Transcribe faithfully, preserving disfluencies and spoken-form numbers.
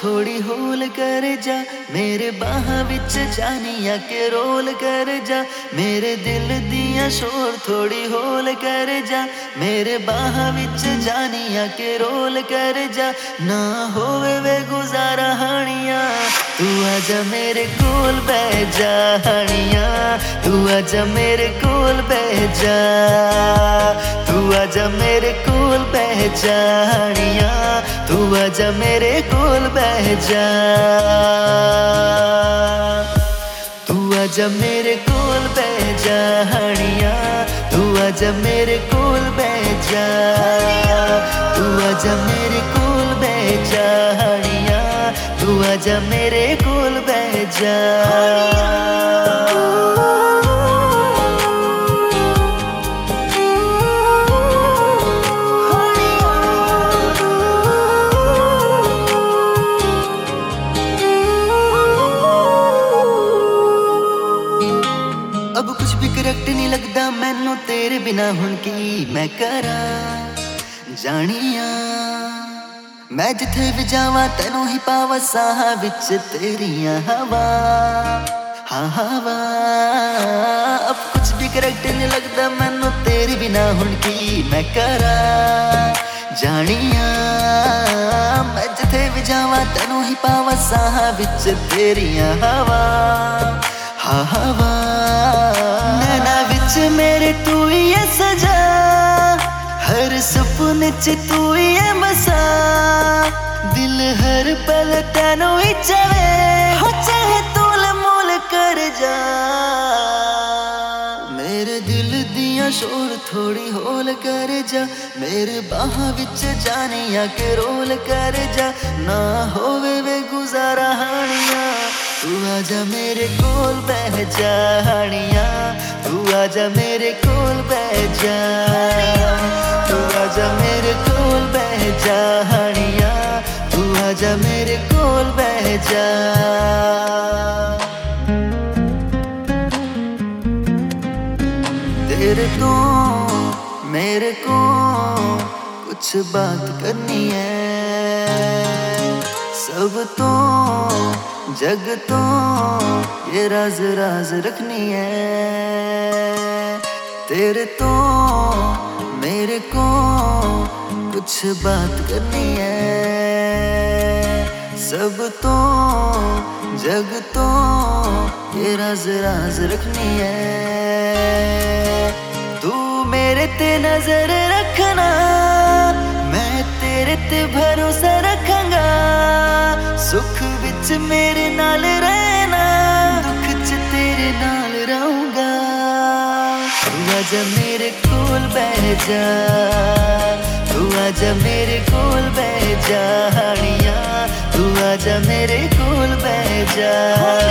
थोड़ी होल कर जा, मेरे बाह विच जानिया के रोल कर जा। मेरे दिल दिया शोर थोड़ी होल कर जा, मेरे बाह विच जानिया के रोल कर जा। ना होवे वे गुजारा हानिया, तू आजा मेरे कोल बह जा हानिया, तू आजा मेरे कोल बह जा, तू आजा मेरे कोल बह जा हानिया, तू आजा मेरे कोल बह जा, तू आजा मेरे कोल बह जा हानिया, तू आजा मेरे कोल बह जा, तू आजा मेरे कोल बह जा हानिया, तू आजा मेरे कोल बह जा। अब कुछ भी करैक्ट नहीं लगदा मैनू तेरे बिना, हुण की मैं करा जानिया। मैं जिथे भी जावां तैनू ही पावां, साह विच तेरियां हवा हाँ हवा। अब कुछ भी करैक्ट नहीं लगदा मैनू तेरे बिना, हुण की मैं करा जानिया। मैं जिथे भी जावां तैनू ही पावां, साह विच तेरियां हवा हाँ हवा। नैना विच मेरे तू ही है सजा, हर सपने च तू ही है बसा। दिल हर पल तैनू ही चाहे, हो चाहे तोल मोल कर जा। मेरे दिल दिया शोर थोड़ी होल कर जा, मेरे बाह विच जानिया के रोल कर जा। ना होवे वे गुजारा हानिया, तू आजा मेरे कोल बह जा हानिया, तू आजा मेरे कोल बह जा, तू आजा मेरे कोल बह जा हानिया, तू आजा मेरे कोल बह जा। तेरे तो मेरे को कुछ बात करनी है, सब तो जग तो ये राज राज रखनी है। तेरे तो मेरे को कुछ बात करनी है, सब तो जग तो ये राज राज रखनी है। तू मेरे ते नजर रखना, मैं तेरे ते भरोसा रखांगा। सुख विच मेरे नाल रहना, दुख च तेरे नाल रहूंगा। तू आजा मेरे कोल बह जा, तू आजा मेरे कोल बह जा हानिया, तू आजा मेरे कोल बह जा।